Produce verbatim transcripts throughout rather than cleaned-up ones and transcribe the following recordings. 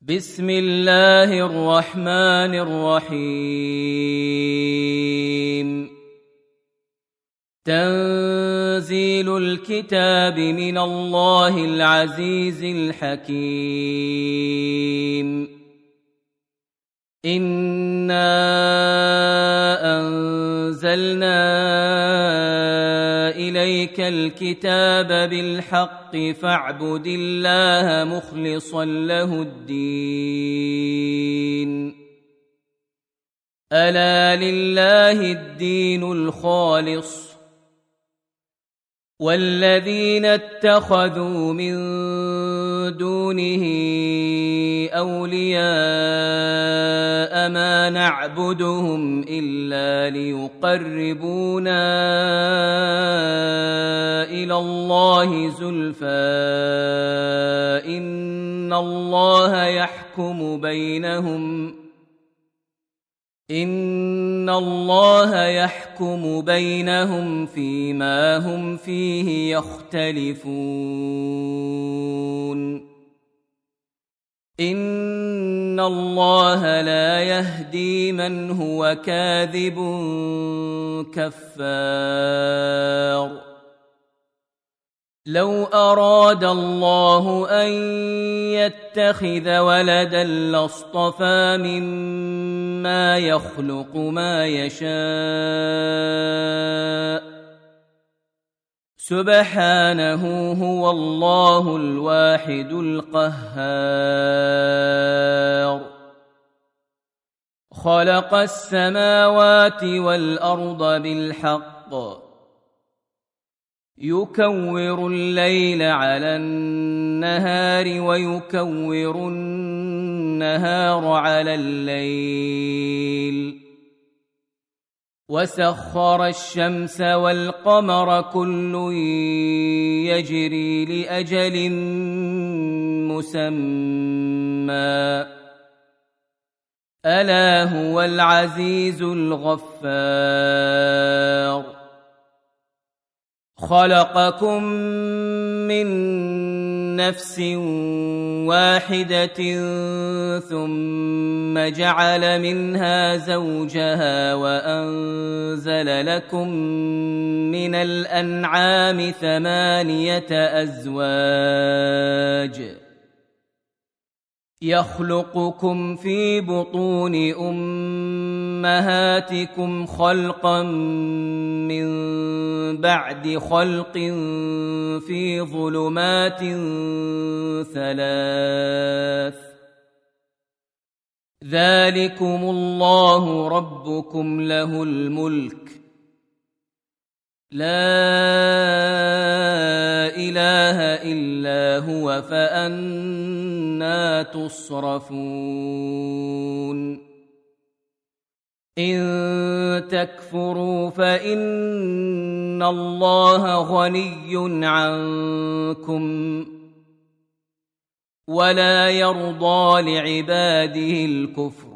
بسم الله الرحمن الرحيم. تنزيل الكتاب من الله العزيز الحكيم. إنا أنزلنا إليك الكتاب بالحق فاعبد الله مخلصا له الدين. ألا لله الدين الخالص والذين اتخذوا من دونه أولياء ما نعبدهم إلا ليقربونا إلى الله زلفى إن الله يحكم بينهم إن الله يحكم بينهم فيما هم فيه يختلفون. إن الله لا يهدي من هو كاذب كفار. لو أراد الله أن يتخذ ولدا لاصطفى مما يخلق ما يشاء سبحانه هو الله الواحد القهار. خلق السماوات والأرض بالحق يكور الليل على النهار ويكور النهار على الليل وسخر الشمس والقمر كل يجري لأجل مسمى ألا هو العزيز الغفار. خلقكم من نفس واحدة ثم جعل منها زوجها وأنزل لكم من الأنعام ثمانية أزواج يخلقكم في بطون أمهاتكم خلقا من بعد خلق في ظلمات ثلاث ذلكم الله ربكم له الملك لا إله إلا هو فأنى تصرفون. إن تكفروا فإن الله غني عنكم ولا يرضى لعباده الكفر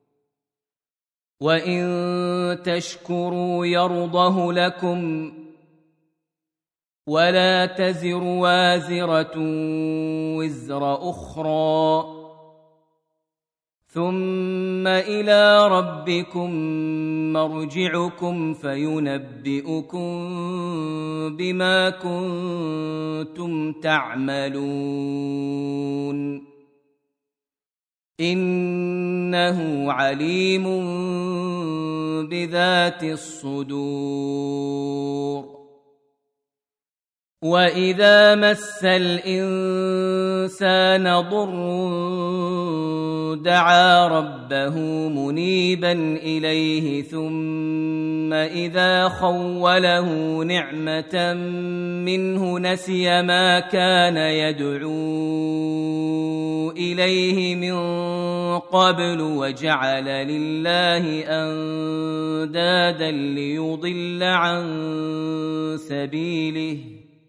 وإن تشكروا يرضه لكم ولا تزر وازرة وزر أخرى ثم إلى ربكم مرجعكم فينبئكم بما كنتم تعملون. إنه عليم بذات الصدور. وإذا مس الإنسان ضر دعا ربه منيبا إليه ثم إذا خوله نعمة منه نسي ما كان يدعو إليه من قبل وجعل لله أندادا ليضل عن سبيله.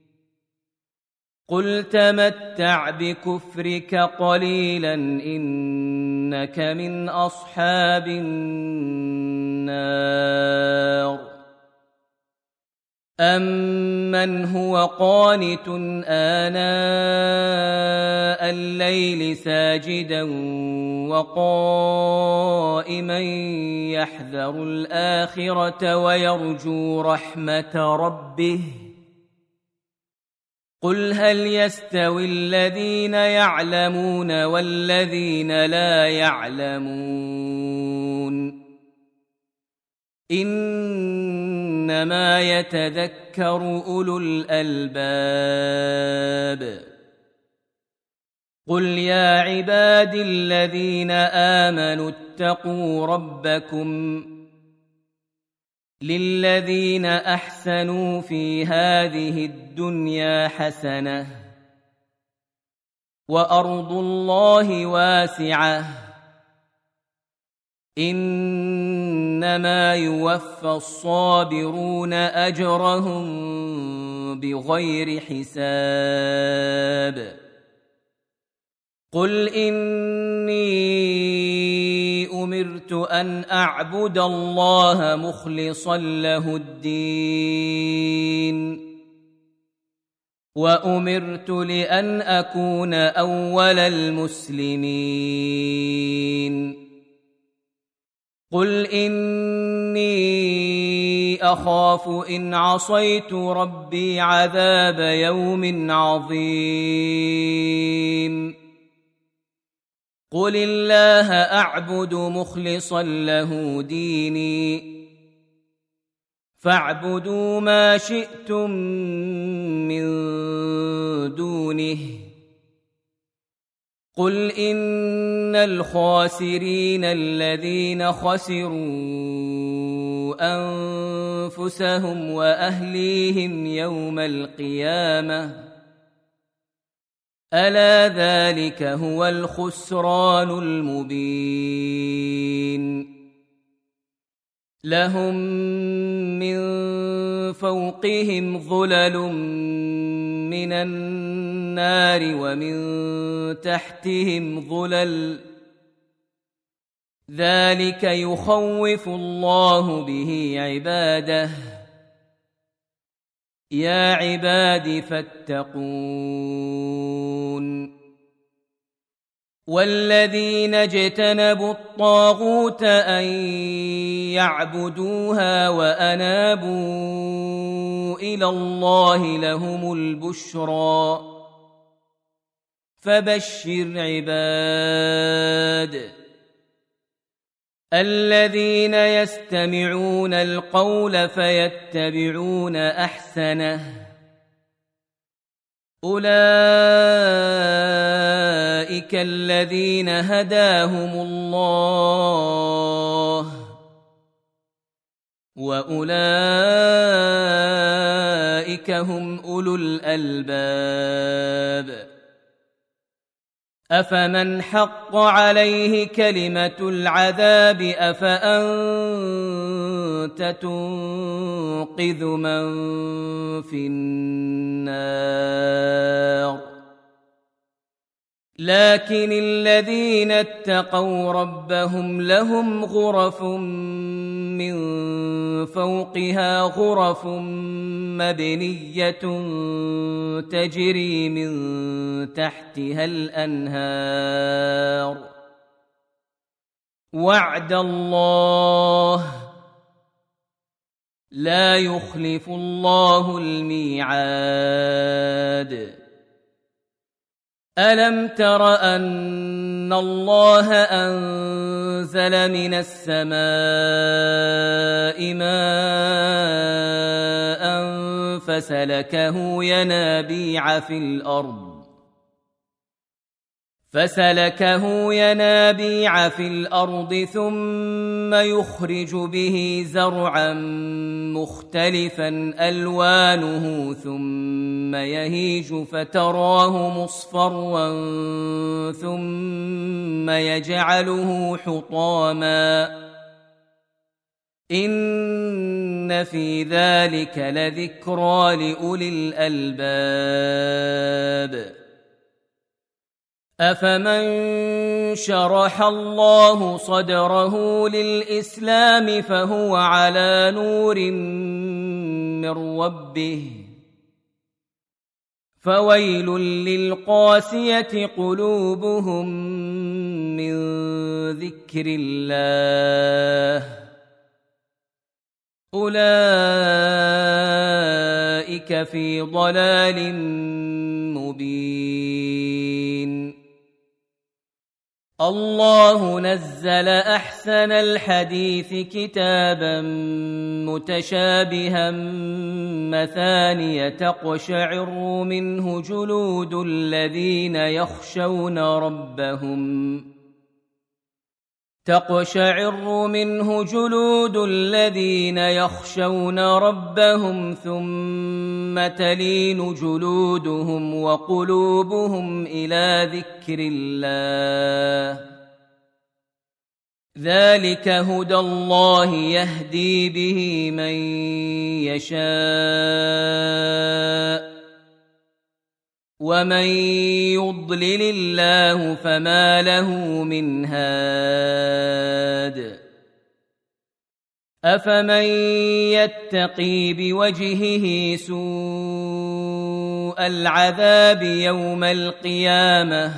قل تمتع بكفرك قليلا إنك من أصحاب النار. أَمَّنْ هُوَ قَانِتٌ آنَاءَ اللَّيْلِ سَاجِدًا وَقَائِمًا يَحْذَرُ الْآخِرَةَ وَيَرْجُو رَحْمَةَ رَبِّهِ قُلْ هَلْ يَسْتَوِي الَّذِينَ يَعْلَمُونَ وَالَّذِينَ لَا يَعْلَمُونَ إِنَّمَا يَتَذَكَّرُ أُولُو الْأَلْبَابِ قُلْ يَا عِبَادِي الَّذِينَ آمَنُوا اتَّقُوا رَبَّكُمْ لِلَّذِينَ أَحْسَنُوا فِي هَذِهِ الدُّنْيَا حَسَنَةٌ وَأَرْضُ اللَّهِ وَاسِعَةٌ إِنَّمَا يُوَفَّى الصَّابِرُونَ أَجْرَهُم بِغَيْرِ حِسَابٍ قُلْ إِنِّي أُمِرْتُ أَنْ أَعْبُدَ اللَّهَ مُخْلِصًا لَهُ الدِّينَ وَأُمِرْتُ لِأَنْ أَكُونَ أَوَّلَ الْمُسْلِمِينَ قُلْ إِنِّي أَخَافُ إِنْ عَصَيْتُ رَبِّي عَذَابَ يَوْمٍ عَظِيمٍ قُلِ اللَّهَ أَعْبُدُ مُخْلِصًا لَهُ دِينِي فَاعْبُدُوا مَا شِئْتُم مِّن دُونِهِ قُلْ إِنَّ الْخَاسِرِينَ الَّذِينَ خَسِرُوا أَنفُسَهُمْ وَأَهْلِيهِمْ يَوْمَ الْقِيَامَةِ أَلَا ذَلِكَ هُوَ الْخُسْرَانُ الْمُبِينُ لَهُم مِّن فَوْقِهِمْ ظُلَلٌ مِّنَ النَّارِ وَمِن تَحْتِهِمْ ظُلَلٌ ذَلِكَ يُخَوِّفُ اللَّهُ بِهِ عِبَادَهُ يَا عِبَادِ فَاتَّقُونِ وَالَّذِينَ اجْتَنَبُوا الطَّاغُوتَ أَن يَعْبُدُوهَا وَأَنَابُوا إِلَى اللَّهِ لَهُمُ الْبُشْرَى فَبَشِّرْ عِبَادِ الَّذِينَ يَسْتَمِعُونَ الْقَوْلَ فَيَتَّبِعُونَ أَحْسَنَهُ أُولَئِكَ الَّذِينَ هَدَاهُمُ اللَّهُ وَأُولَئِكَ هُمْ أُولُو الْأَلْبَابِ أَفَمَنْ حَقَّ عَلَيْهِ كَلِمَةُ الْعَذَابِ أَفَأَنْتَ تُنقِذُ مَنْ فِي النَّارِ لكن الذين اتقوا ربهم لهم غرف من فوقها غرف مبنية تجري من تحتها الأنهار وعد الله لا يخلف الله الميعاد ألم تر أن الله أنزل من السماء ماء فسلكه ينابيع في الأرض فسلكه ينابيع في الأرض ثم يخرج به زرعا مختلفا ألوانه ثم يهيج فتراه مصفرا ثم يجعله حطاما إن في ذلك لذكرى لأولي الألباب أفمن شرح الله صدره للإسلام فهو على نور من ربه فويل للقاسية قلوبهم من ذكر الله أولئك في ضلال مبين. الله نزل أحسن الحديث كتابا متشابها مثانية تقشعر منه جلود الذين يخشون ربهم تقشعر منه جلود الذين يخشون ربهم ثم تلين جلودهم وقلوبهم إلى ذكر الله ذلك هدى الله يهدي به من يشاء ومن يضلل الله فما له من هاد أفمن يتقي بوجهه سوء العذاب يوم القيامة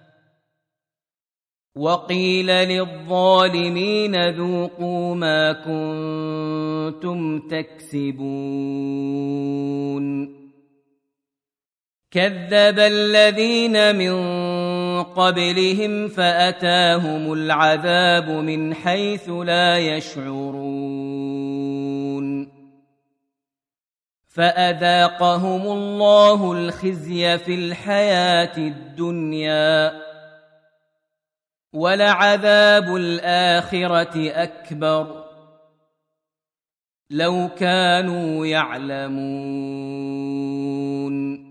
وقيل للظالمين ذوقوا ما كنتم تكسبون كذب الذين من قبلهم فأتاهم العذاب من حيث لا يشعرون فأذاقهم الله الخزي في الحياة الدنيا ولعذاب الآخرة أكبر لو كانوا يعلمون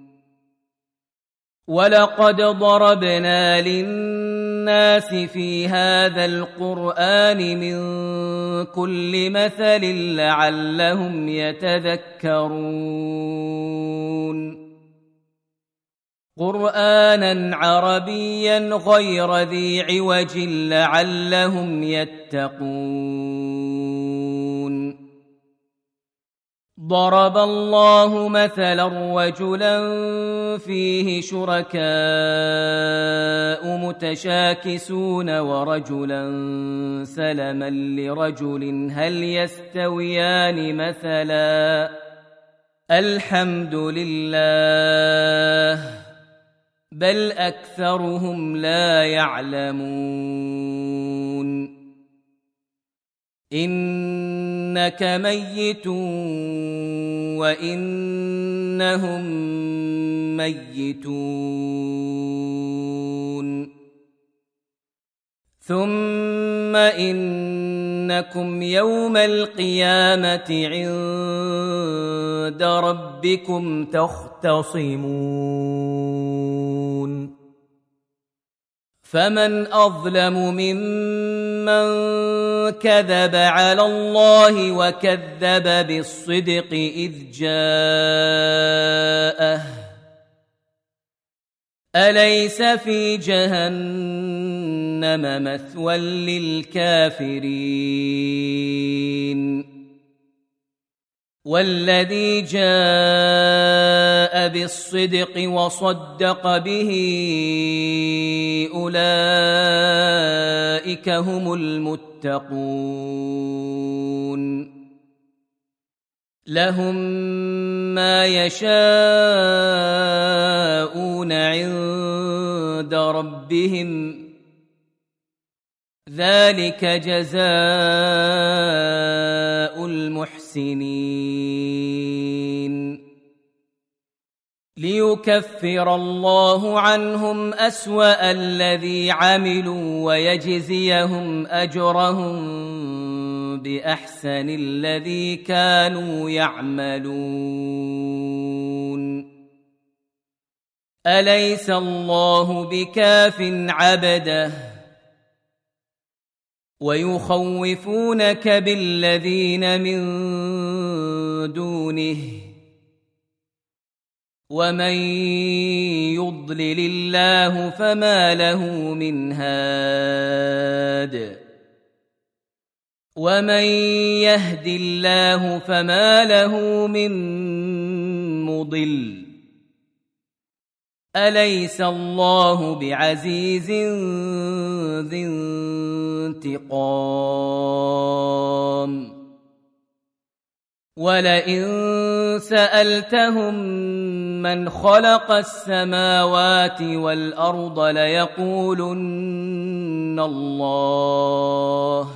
ولقد ضربنا للناس في هذا القرآن من كل مثل لعلهم يتذكرون قرآنا عربيا غير ذي عوج لعلهم يتقون ضرب الله مثلا رجلا فيه شركاء متشاكسون ورجلا سلما لرجل هل يستويان مثلا الحمد لله بل أكثرهم لا يعلمون إنك ميت وإنهم ميتون ثم إنكم يوم القيامة عند ربكم تختصمون فمن أظلم ممن كذب على الله وكذب بالصدق إذ جاءه أليس في جهنم مثوى للكافرين والذي جاء بالصدق وصدق به أولئك هم المتقون لهم ما يشاءون عند ربهم ذلك جزاء المحسنين ليكفر الله عنهم أسوأ الذي عملوا ويجزيهم أجرهم بأحسن الذي كانوا يعملون أليس الله بكاف عبده ويخوفونك بالذين من دونه ومن يضلل الله فما له من هاد ومن يهد الله فما له من مضل أليس الله بعزيز ذي انتقام ولئن سألتهم من خلق السماوات والأرض ليقولن الله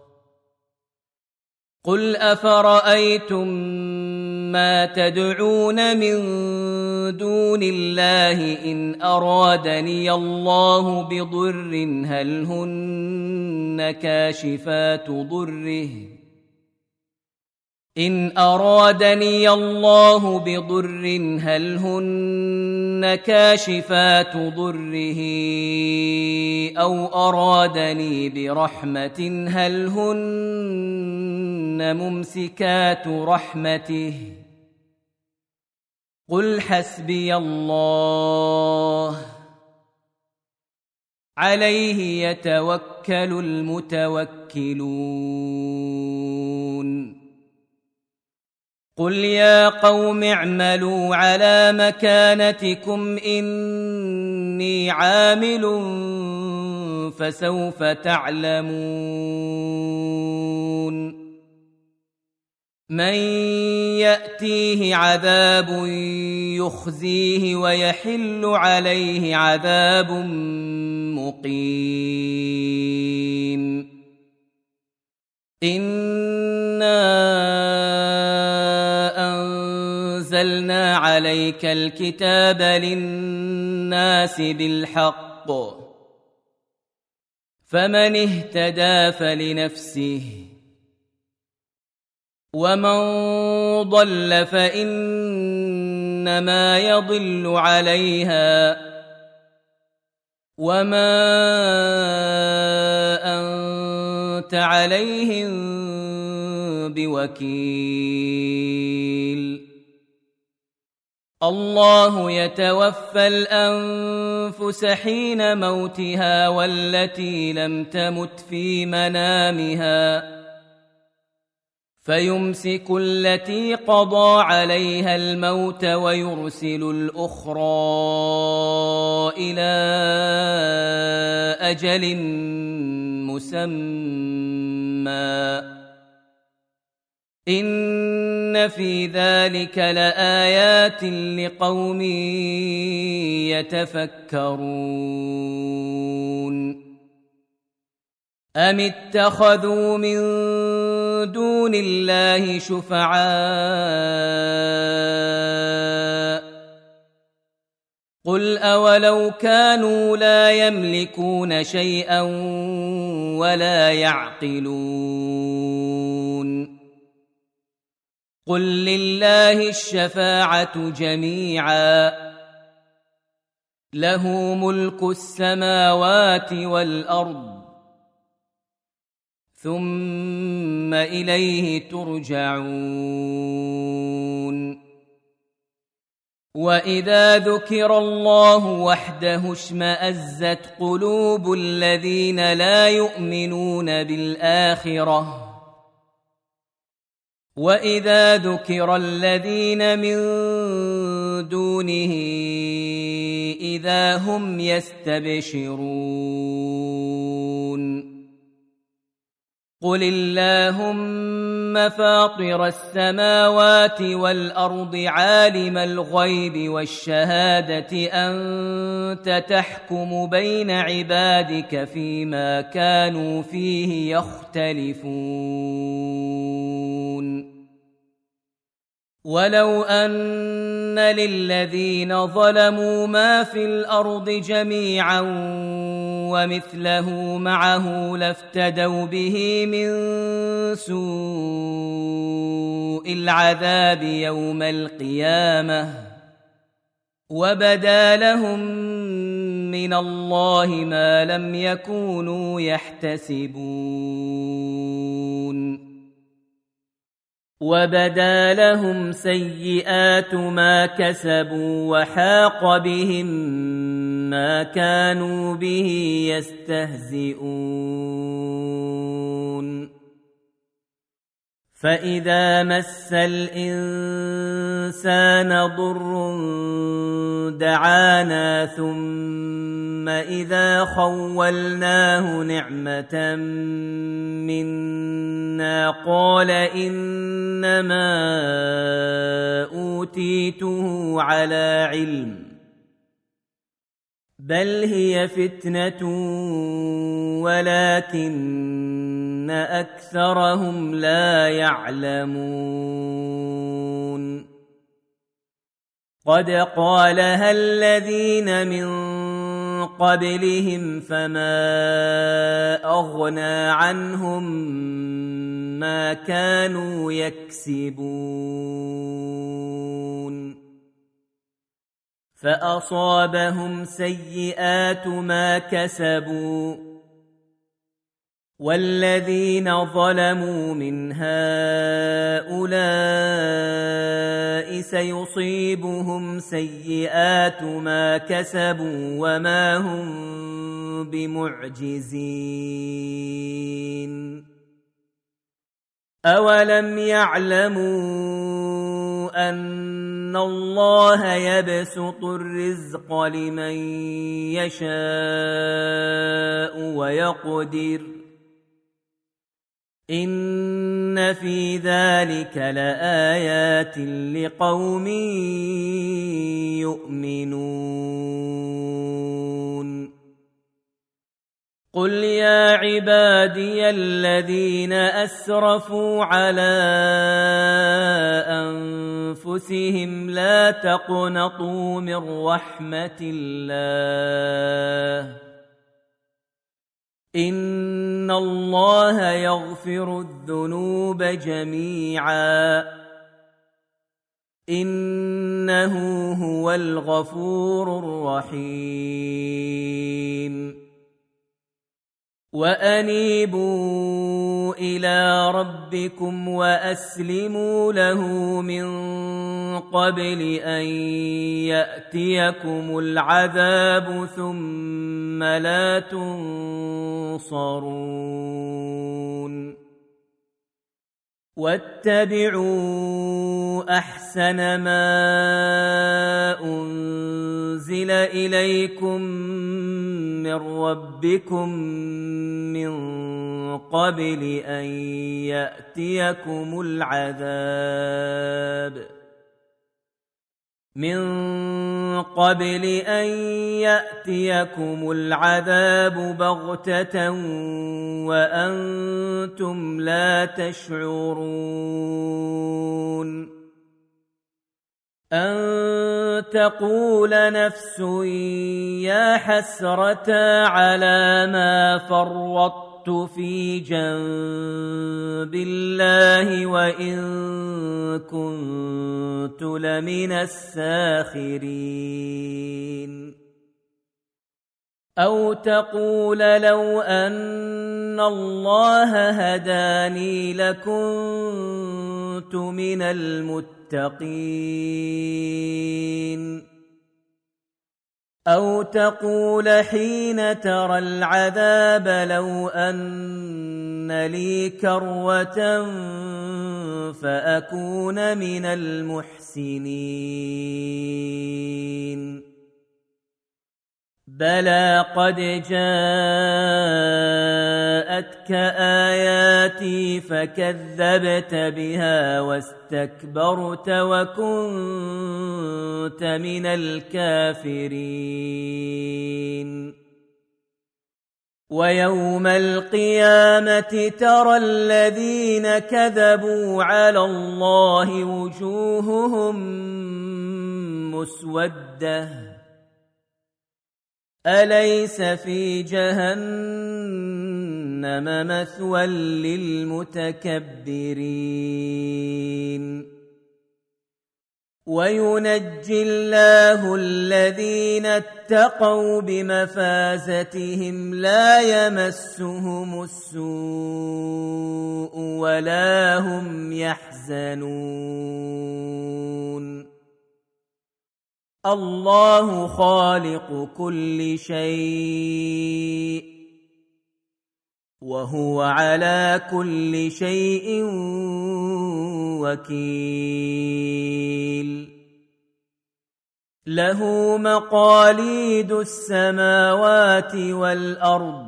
قل أفرأيتم ما تدعون من دون الله إن أرادني الله بضر هل هن كاشفات ضره إن أرادني الله بضر هل هن كاشفات ضره أو أرادني برحمة هل هن ممسكات رحمته قل حسبي الله عليه يتوكل المتوكلون قل يا قوم اعملوا على مكانتكم إني عامل فسوف تعلمون من يأتيه عذاب يخزيه ويحل عليه عذاب مقيم إنا أنزلنا عليك الكتاب للناس بالحق فمن اهتدى فلنفسه ومن ضل فإنما يضل عليها وما أنت عليهم بوكيل الله يتوفى الأنفس حين موتها والتي لم تمت في منامها فيمسك التي قضى عليها الموت ويرسل الأخرى إلى أجل مسمى إن في ذلك لآيات لقوم يتفكرون أم اتخذوا من دون الله شفعاء قل أولو كانوا لا يملكون شيئا ولا يعقلون قل لله الشفاعة جميعا له ملك السماوات والأرض ثم إليه ترجعون وإذا ذكر الله وحده اشمأزت قلوب الذين لا يؤمنون بالآخرة وإذا ذكر الذين من دونه إذا هم يستبشرون قل اللهم فاطر السماوات والأرض عالم الغيب والشهادة أنت تحكم بين عبادك فيما كانوا فيه يختلفون ولو أن للذين ظلموا ما في الأرض جميعا ومثله معه لافتدوا به من سوء العذاب يوم القيامة وبدا لهم من الله ما لم يكونوا يحتسبون وبدا لهم سيئات ما كسبوا وحاق بهم ما كانوا به يستهزئون فإذا مس الإنسان ضر دعانا ثم إذا خولناه نعمة منا قال إنما أوتيته على علم بل هي فتنة ولكن أكثرهم لا يعلمون قد قالها الذين من قبلهم فما أغنى عنهم ما كانوا يكسبون فأصابهم سيئات ما كسبوا والذين ظلموا من هؤلاء سيصيبهم سيئات ما كسبوا وما هم بمعجزين أولم يعلموا أن الله يبسط الرزق لمن يشاء ويقدر إن في ذلك لآيات لقوم يؤمنون قل يا عبادي الذين أسرفوا على أنفسهم لا تقنطوا من رحمة الله إن الله يغفر الذنوب جميعا إنه هو الغفور الرحيم وأنيبوا إلى ربكم وأسلموا له من قبل أن يأتيكم العذاب ثم لا تنصرون واتبعوا أحسن ما أنزل إليكم من ربكم من قبل أن يأتيكم العذاب من قبل أن يأتيكم العذاب بغتة وأنتم لا تشعرون أن تقول نفس يا حسرة على ما فرطت في جنب الله وإن كنت لمن الساخرين أو تقول لو أن الله هداني لكنت من المتقين أو تقول حين ترى العذاب لو أن لي كروة فأكون من المحسنين بلى قد جاءتك آياتي فكذبت بها واستكبرت وكنت من الكافرين ويوم القيامة ترى الذين كذبوا على الله وجوههم مسودة أليس في جهنم مثوى للمتكبرين وينجي الله الذين اتقوا بمفازتهم لا يمسهم السوء ولا هم يحزنون الله خالق كل شيء وهو على كل شيء وكيل له مقاليد السماوات والأرض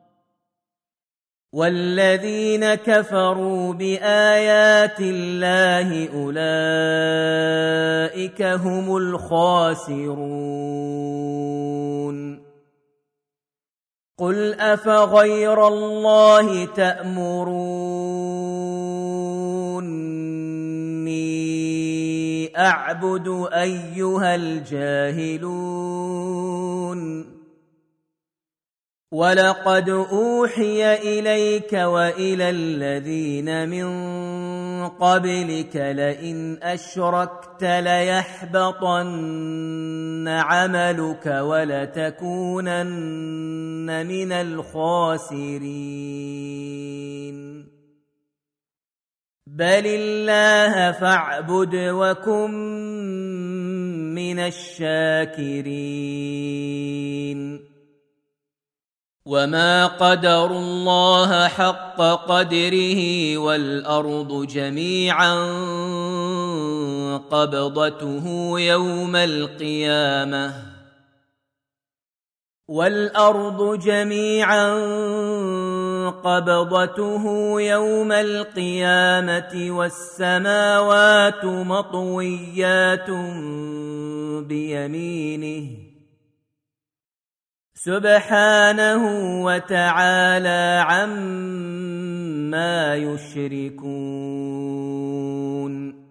والذين كفروا بآيات الله أولئك هم الخاسرون قل أفغير الله تأمروني أعبد أيها الجاهلون ولقد أوحي إليك وإلى الذين من قبلك لئن أشركت ليحبطن عملك ولتكونن من الخاسرين بل الله فاعبد وكن من الشاكرين وما قدروا الله حق قدره والأرض جميعا قبضته يوم القيامة والأرض جميعا قبضته يوم القيامة والسماوات مطويات بيمينه سبحانه وتعالى عما يشركون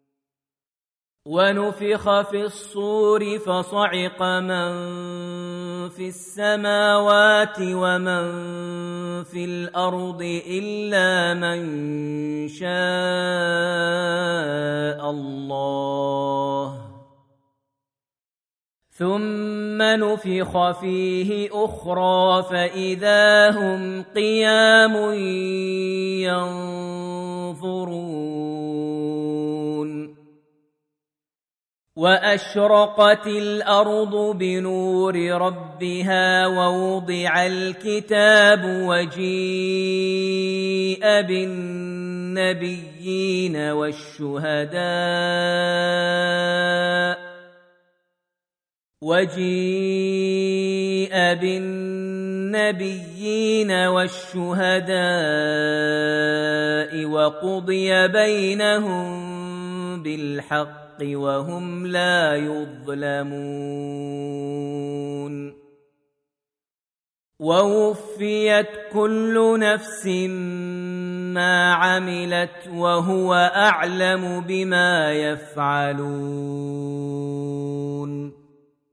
ونفخ في الصور فصعق من في السماوات ومن في الأرض إلا من شاء الله ثم نفخ فيه أخرى فإذا هم قيام ينظرون وأشرقت الأرض بنور ربها ووضع الكتاب وجيء بالنبيين والشهداء وجيء بالنبيين والشهداء وقضي بينهم بالحق وهم لا يظلمون ووفيت كل نفس ما عملت وهو أعلم بما يفعلون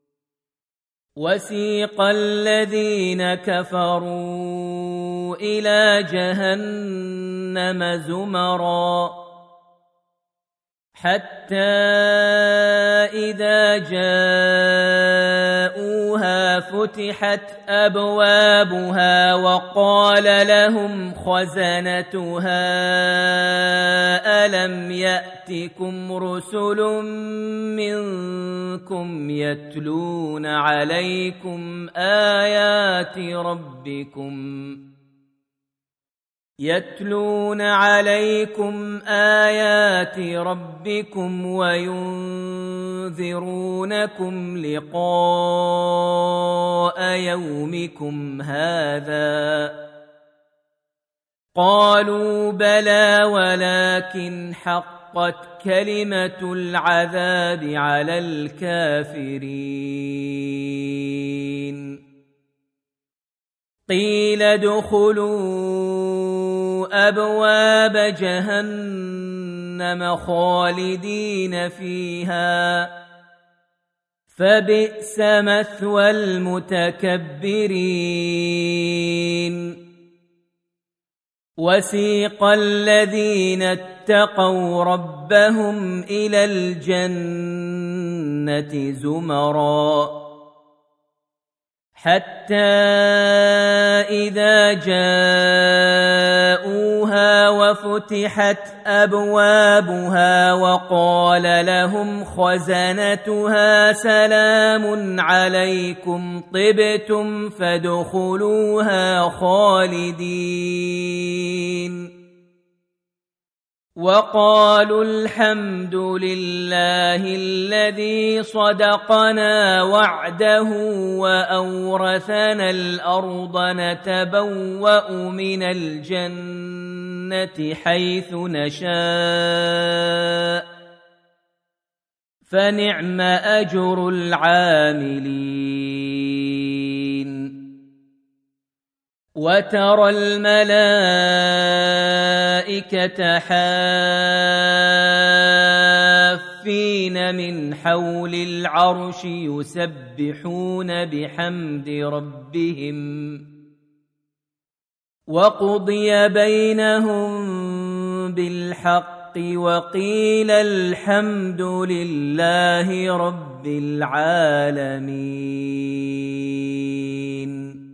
وسيق الذين كفروا إلى جهنم زمرا حتى إذا جاءوها فتحت أبوابها وقال لهم خزنتها ألم يأتكم رسل منكم يتلون عليكم آيات ربكم يتلون عليكم آيات ربكم وينذرونكم لقاء يومكم هذا قالوا بلى ولكن حقت كلمة العذاب على الكافرين قيل ادخلوا أبواب جهنم خالدين فيها فبئس مثوى المتكبرين وسيق الذين اتقوا ربهم إلى الجنة زمرًا حتى إذا جاءوها وفتحت أبوابها وقال لهم خزنتها سلام عليكم طبتم فادخلوها خالدين وقالوا الحمد لله الذي صدقنا وعده وأورثنا الأرض نتبوأ من الجنة حيث نشاء فنعم أجر العاملين وترى الملائكة حافين من حول العرش يسبحون بحمد ربهم وقضي بينهم بالحق وقيل الحمد لله رب العالمين.